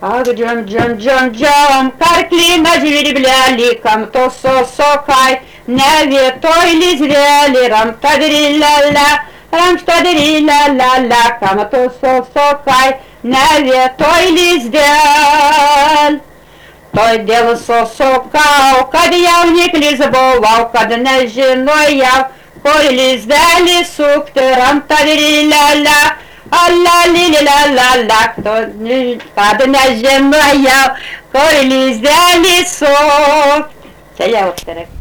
Ах, джом, карклина жвірбляли, кам то сосокай, не той лі звели, рам штадрі ля-ля, кам то сосокай, не той лі звел. Той дел сосокав, кад явник лізбовав, кад не жінояв, кой лі звели сукти, рам тадрі ля-ля, Алла-лі-лі-ла-ла-ла, кад не жінояв, кой лі звели сукти. Це я от